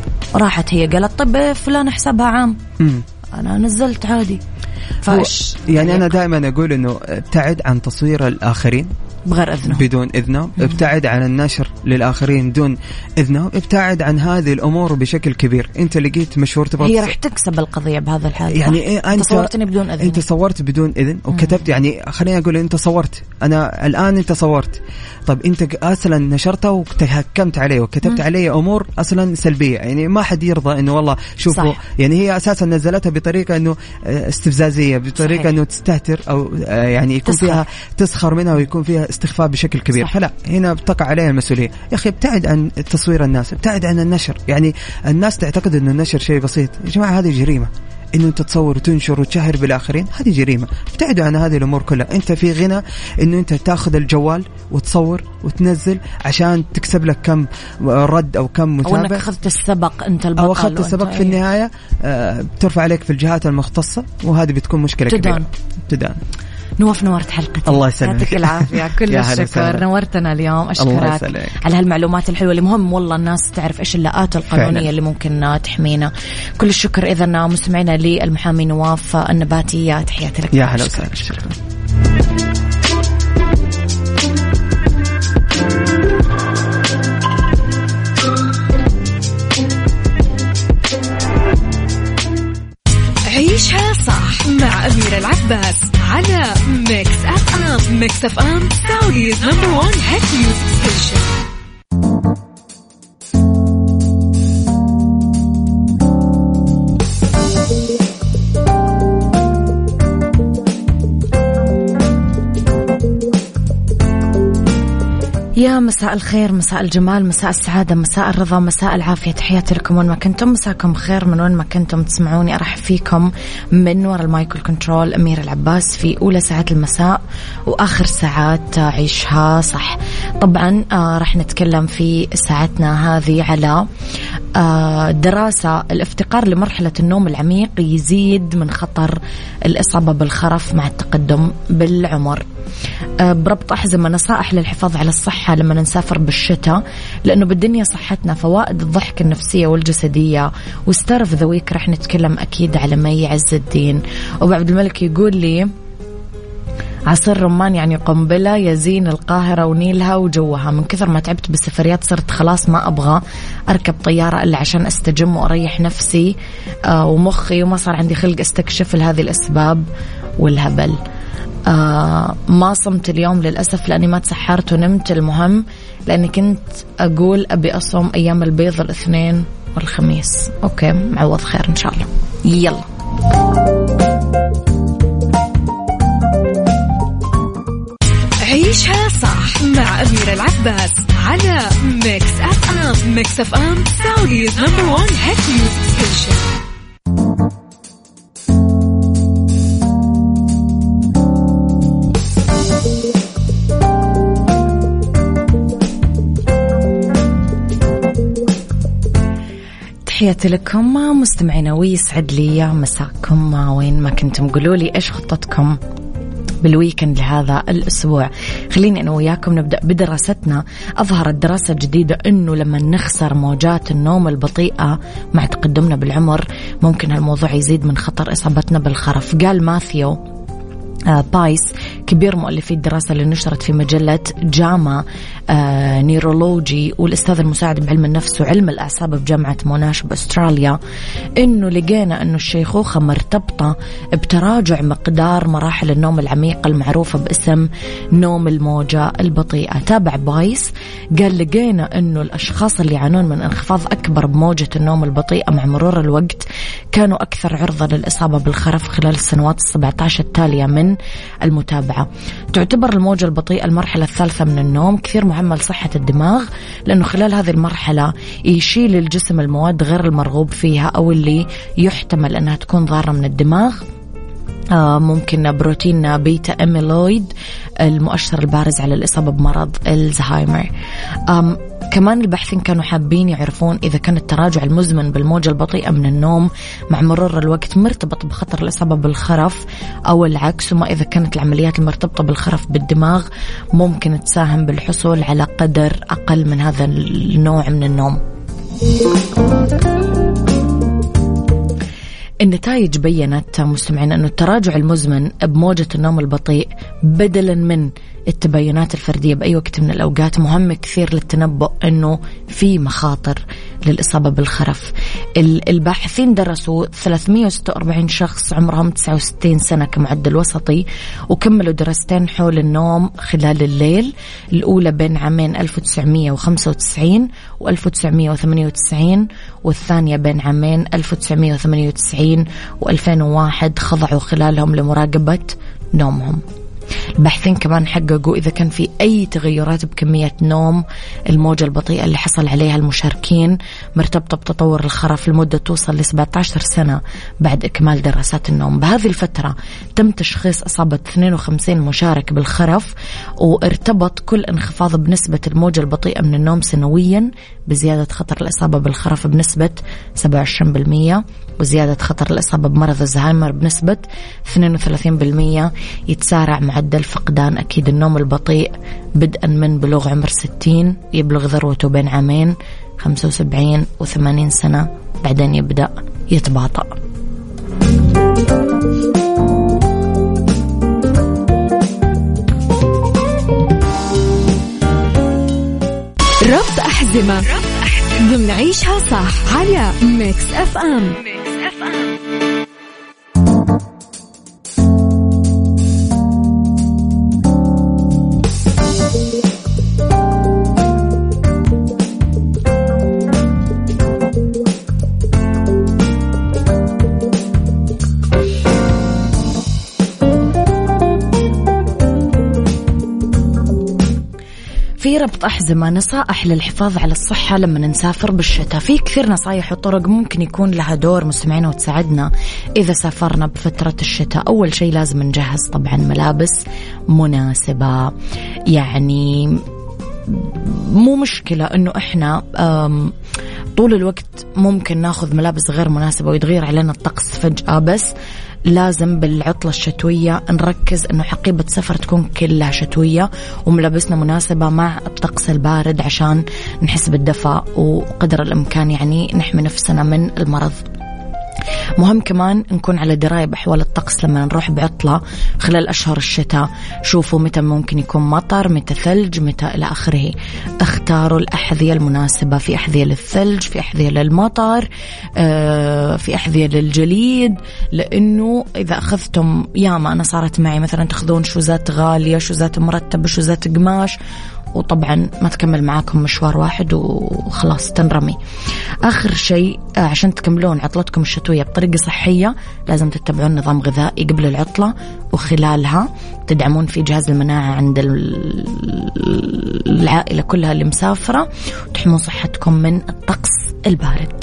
راحت هي قالت طب فلانة حسابها عام، م. أنا نزلت عادي. فاش يعني أنا دائما أقول إنه ابتعد عن تصوير الآخرين بغير إذنه، بدون إذنه، ابتعد عن النشر للآخرين بدون إذنه، ابتعد عن هذه الأمور بشكل كبير. أنت لقيت مشهور تبغى، هي راح تكسب القضية بهذا الحال، يعني إيه؟ أنت صورتني بدون إذن، أنت صورت بدون إذن وكتبت، يعني خليني أقول أنت صورت، أنا الآن أنت صورت، طب أنت أصلا نشرته وتهكمت عليه وكتبت مم. عليه أمور أصلا سلبية، يعني ما حد يرضى إنه والله شوفوا، يعني هي أساسا نزلتها بطريقة إنه استفزازية، بطريقة صحيح. إنه تستهتر أو يعني يكون تسخر. فيها تسخر منها ويكون فيها استخفاف بشكل كبير، صح. فلا هنا بتقع عليها المسؤولية. يا أخي ابتعد عن تصوير الناس، ابتعد عن النشر، يعني الناس تعتقد إنه النشر شيء بسيط، يا جماعة هذه جريمة، إنه أنت تصور وتنشر وتشهر بالآخرين، هذه جريمة. ابتعدوا عن هذه الأمور كلها. أنت في غنى إنه أنت تأخذ الجوال وتصور وتنزل عشان تكسب لك كم رد أو كم متابع، أو أنك أخذت السبق أنت البطل، أو أخذت السبق في النهاية آه بترفع عليك في الجهات المختصة، وهذه بتكون مشكلة تدان. كبيرة. تدان. نواف نورت حلقتي، الله يسلمك، يعطيك العافية. كل الشكر، نورتنا اليوم، أشكرك على هالمعلومات الحلوة اللي مهم والله الناس تعرف إيش اللآت القانونية فعلا اللي ممكن تحمينا. كل الشكر إذا مستمعينا للمحامي نواف النباتي، تحياتي لك. يا هلا وسهلا. شكرا. عيشها صح مع أميرة العباس على ميكس أف أم. ميكس أف أم سعوديز نمبر وان هيت ميوزك ستيشن. يا مساء الخير، مساء الجمال، مساء السعادة، مساء الرضا، مساء العافية، تحياتي لكم وين ما كنتم. مساكم خير من وين ما كنتم تسمعوني. أرحب فيكم من وراء المايكل كنترول أميرة العباس في أولى ساعات المساء وآخر ساعات عيشها صح. طبعا آه رح نتكلم في ساعتنا هذه على آه دراسة الافتقار لمرحلة النوم العميق يزيد من خطر الإصابة بالخرف مع التقدم بالعمر. آه بربط أحزمة نصائح للحفاظ على الصحة لما نسافر بالشتاء، لأنه بالدنيا صحتنا، فوائد الضحك النفسية والجسدية وستار اوف ذا ويك. رح نتكلم أكيد على مي عز الدين. وعبد الملك يقول لي عصير رمان يعني قنبلة يزين القاهرة ونيلها وجوها. من كثر ما تعبت بالسفريات صرت خلاص ما أبغى أركب طيارة إلا عشان أستجم وأريح نفسي آه ومخي، وما صار عندي خلق أستكشف لهذه الأسباب والهبل. آه ما صمت اليوم للأسف لأني ما تسحرت ونمت، المهم لأني كنت أقول أبي أصوم أيام البيض الاثنين والخميس. أوكي معوض خير إن شاء الله. يلا عيشها صح مع أميرة العباس على ميكس أف أم. ميكس أف أم سعوديز نمبر وان هيت ميوزك ستيشن. تحياتي لكم مستمعينا ويسعد لي مساكم وين ما كنتم. قولوا لي إيش خطتكم بالويكند لهذا الأسبوع. خليني أنا وياكم نبدأ بدراستنا. أظهرت دراسة جديدة أنه لما نخسر موجات النوم البطيئة مع تقدمنا بالعمر ممكن هالموضوع يزيد من خطر إصابتنا بالخرف. قال ماثيو آه بايس كبير مؤلفي الدراسة اللي نشرت في مجلة جاما آه نيرولوجي والأستاذ المساعد بعلم النفس وعلم الأعصاب بجامعة موناش بأستراليا إنه لقينا إنه الشيخوخة مرتبطة بتراجع مقدار مراحل النوم العميقة المعروفة باسم نوم الموجة البطيئة. تابع بايس قال لقينا إنه الأشخاص اللي يعانون من انخفاض أكبر بموجة النوم البطيئة مع مرور الوقت كانوا أكثر عرضة للإصابة بالخرف خلال السنوات السبعة عشر التالية من المتابعة. تعتبر الموجة البطيئة المرحلة الثالثة من النوم كثير مهمة لصحة الدماغ لأنه خلال هذه المرحلة يشيل الجسم المواد غير المرغوب فيها أو اللي يحتمل أنها تكون ضارة من الدماغ. آه ممكن بروتين بيتا أميلويد المؤشر البارز على الإصابة بمرض الزهايمر. آم كمان الباحثين كانوا حابين يعرفون إذا كان التراجع المزمن بالموجة البطيئة من النوم مع مرور الوقت مرتبط بخطر الإصابة بالخرف أو العكس، وما إذا كانت العمليات المرتبطة بالخرف بالدماغ ممكن تساهم بالحصول على قدر أقل من هذا النوع من النوم. النتائج بيّنت مستمعين أنه التراجع المزمن بموجة النوم البطيء بدلاً من التباينات الفردية بأي وقت من الأوقات مهم كثير للتنبؤ أنه في مخاطر للإصابة بالخرف. الباحثين درسوا ثلاثمئة وستة وأربعين شخص عمرهم تسعة وستين سنة كمعدل وسطي وكملوا دراستين حول النوم خلال الليل، الأولى بين عامين ألف وتسعمئة وخمسة وتسعين و ألف وتسعمئة وثمانية وتسعين والثانية بين عامين ألف وتسعمئة وثمانية وتسعين و ألفين وواحد خضعوا خلالهم لمراقبة نومهم. الباحثين كمان حققوا إذا كان في أي تغيرات بكمية نوم الموجة البطيئة اللي حصل عليها المشاركين مرتبطة بتطور الخرف لمدة توصل ل سبعة عشر سنة بعد إكمال دراسات النوم. بهذه الفترة تم تشخيص إصابة اثنين وخمسين مشارك بالخرف وارتبط كل انخفاض بنسبة الموجة البطيئة من النوم سنويا بزيادة خطر الإصابة بالخرف بنسبة سبعة وعشرين بالمئة وزيادة خطر الإصابة بمرض الزهايمر بنسبة اثنين وثلاثين بالمئة. يتسارع معدل فقدان أكيد النوم البطيء بدءا من بلوغ عمر ستين يبلغ ذروته بين عامين خمسة وسبعين وثمانين سنة بعدين يبدأ يتباطأ. ربط أحزمة ضمن عيشها صح على ميكس أف أم. في ربط أحزمة نصائح للحفاظ على الصحة لما نسافر بالشتاء. في كثير نصائح وطرق ممكن يكون لها دور مستمعين وتساعدنا إذا سافرنا بفترة الشتاء. أول شيء لازم نجهز طبعا ملابس مناسبة، يعني مو مشكلة أنه إحنا طول الوقت ممكن ناخذ ملابس غير مناسبة ويتغير علينا الطقس فجأة، بس لازم بالعطلة الشتوية نركز أنه حقيبة سفر تكون كلها شتوية وملابسنا مناسبة مع الطقس البارد عشان نحس بالدفء وقدر الإمكان يعني نحمي نفسنا من المرض. مهم كمان نكون على دراية بأحوال الطقس لما نروح بعطلة خلال أشهر الشتاء. شوفوا متى ممكن يكون مطر، متى ثلج، متى إلى آخره. اختاروا الأحذية المناسبة، في أحذية للثلج، في أحذية للمطر، في أحذية للجليد، لأنه إذا أخذتم ياما أنا صارت معي مثلا تأخذون شوزات غالية، شوزات مرتبة، شوزات قماش، وطبعا ما تكمل معاكم مشوار واحد وخلاص تنرمي. آخر شيء عشان تكملون عطلتكم الشتوية بطريقة صحية لازم تتبعون نظام غذائي قبل العطلة وخلالها، تدعمون في جهاز المناعة عند العائلة كلها اللي مسافرة، وتحمون صحتكم من الطقس البارد.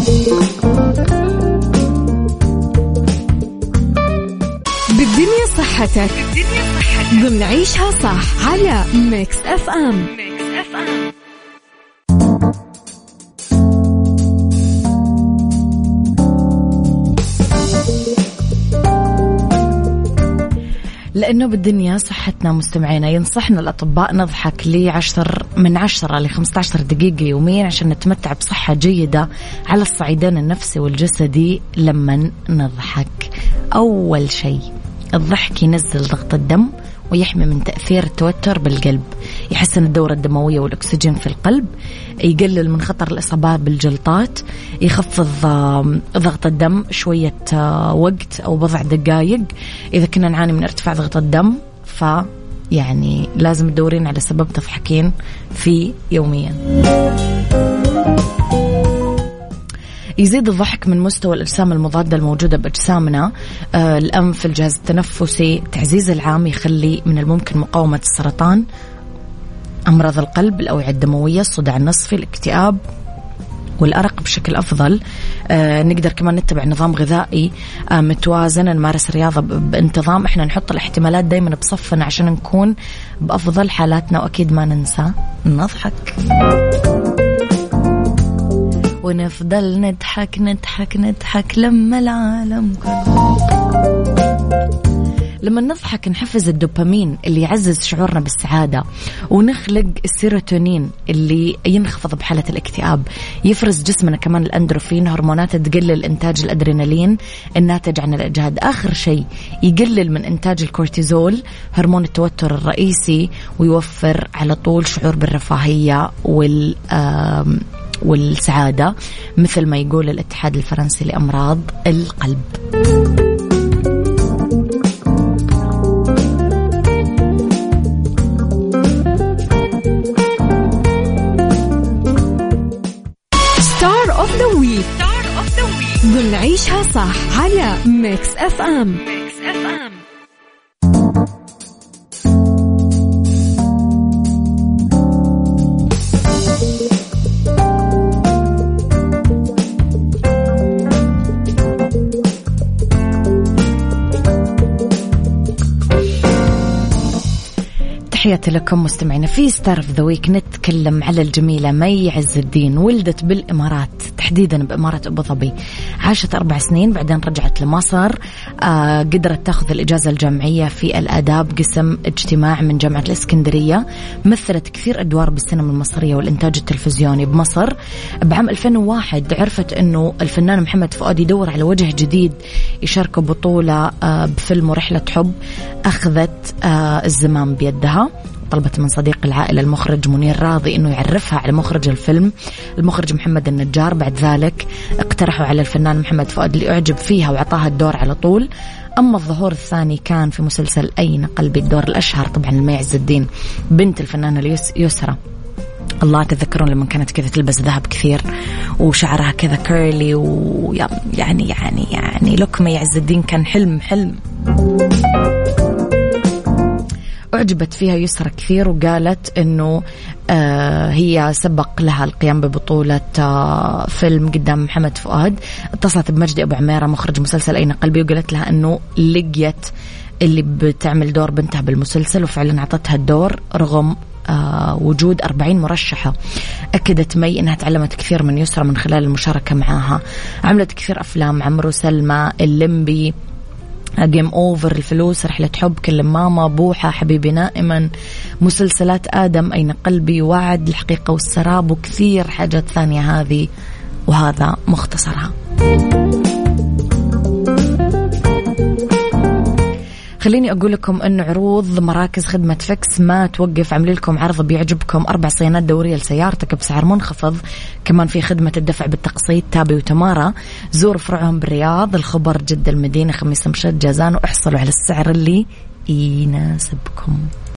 بالدنيا صحتك ضمن عيشها صح على ميكس أف أم. لأنه بالدنيا صحتنا مستمعينا ينصحنا الأطباء نضحك لعشر من عشرة لخمسة عشر دقيقة يوميا عشان نتمتع بصحة جيدة على الصعيدين النفسي والجسدي. لما نضحك أول شيء الضحك ينزل ضغط الدم ويحمي من تأثير التوتر بالقلب، يحسن الدورة الدموية والأكسجين في القلب، يقلل من خطر الإصابات بالجلطات، يخفض ضغط الدم شوية وقت أو بضع دقائق. إذا كنا نعاني من ارتفاع ضغط الدم ف يعني لازم تدورين على سبب تضحكين فيه يوميا. يزيد الضحك من مستوى الأجسام المضادة الموجودة بأجسامنا، آه الأنف، الجهاز التنفسي، تعزيز العام، يخلي من الممكن مقاومة السرطان، أمراض القلب، الأوعية الدموية، الصداع النصفي، الاكتئاب والأرق بشكل أفضل. آه نقدر كمان نتبع نظام غذائي آه متوازن، نمارس رياضة بانتظام. احنا نحط الاحتمالات دايما بصفنا عشان نكون بأفضل حالاتنا، وأكيد ما ننسى نضحك ونفضل نضحك نضحك نضحك لما العالم كله. لما نضحك نحفز الدوبامين اللي يعزز شعورنا بالسعادة، ونخلق السيروتونين اللي ينخفض بحالة الاكتئاب. يفرز جسمنا كمان الأندروفين، هرمونات تقلل إنتاج الأدرينالين الناتج عن الإجهاد. آخر شيء يقلل من إنتاج الكورتيزول هرمون التوتر الرئيسي، ويوفر على طول شعور بالرفاهية وال والسعادة مثل ما يقول الاتحاد الفرنسي لأمراض القلب. ستار اوف ذا ويك ضمن عيشها صح على ميكس اف ام. تحياتي لكم مستمعين في ستار اوف ذا ويك. نتكلم على الجميلة مي عز الدين. ولدت بالإمارات، تحديدا بإمارة أبو ظبي، عاشت أربع سنين بعدين رجعت لمصر. آه قدرت تأخذ الإجازة الجامعية في الآداب قسم اجتماع من جامعة الإسكندرية. مثلت كثير أدوار بالسينما المصرية والإنتاج التلفزيوني بمصر. بعام ألفين وواحد عرفت أنه الفنان محمد فؤاد يدور على وجه جديد يشارك بطولة آه بفيلم رحلة حب. أخذت آه الزمام بيدها، طلبت من صديق العائلة المخرج منير راضي أنه يعرفها على مخرج الفيلم المخرج محمد النجار. بعد ذلك اقترحوا على الفنان محمد فؤاد اللي أعجب فيها وعطاها الدور على طول. أما الظهور الثاني كان في مسلسل أين قلبي، الدور الأشهر طبعا لمي عز الدين بنت الفنانة يسرى. الله تذكرون لما كانت كذا تلبس ذهب كثير وشعرها كذا كيرلي، ويعني يعني يعني لوك مي عز الدين كان حلم حلم. أعجبت فيها يسرى كثير وقالت أنه آه هي سبق لها القيام ببطولة آه فيلم قدام محمد فؤاد. اتصلت بمجدي أبو عميرة مخرج مسلسل أين قلبي وقالت لها أنه لقيت اللي بتعمل دور بنتها بالمسلسل، وفعلا أعطتها الدور رغم آه وجود أربعين مرشحة. أكدت مي أنها تعلمت كثير من يسرى من خلال المشاركة معها. عملت كثير أفلام، عمرو سلمى، الليمبي، جيم أوفر، الفلوس، رحلة حب، كلم ماما، بوحة، حبيبي نائما، مسلسلات آدم، أين قلبي، وعد، الحقيقة والسراب، وكثير حاجات ثانية. هذه وهذا مختصرها. خليني أقول لكم أن عروض مراكز خدمة فكس ما توقف. عمل لكم عرض بيعجبكم، أربع صيانات دورية لسيارتك بسعر منخفض. كمان في خدمة الدفع بالتقسيط تابي وتمارا. زوروا فروعهم بالرياض، الخبر، جدة، المدينة، خميس مشهد، جازان، واحصلوا على السعر اللي يناسبكم.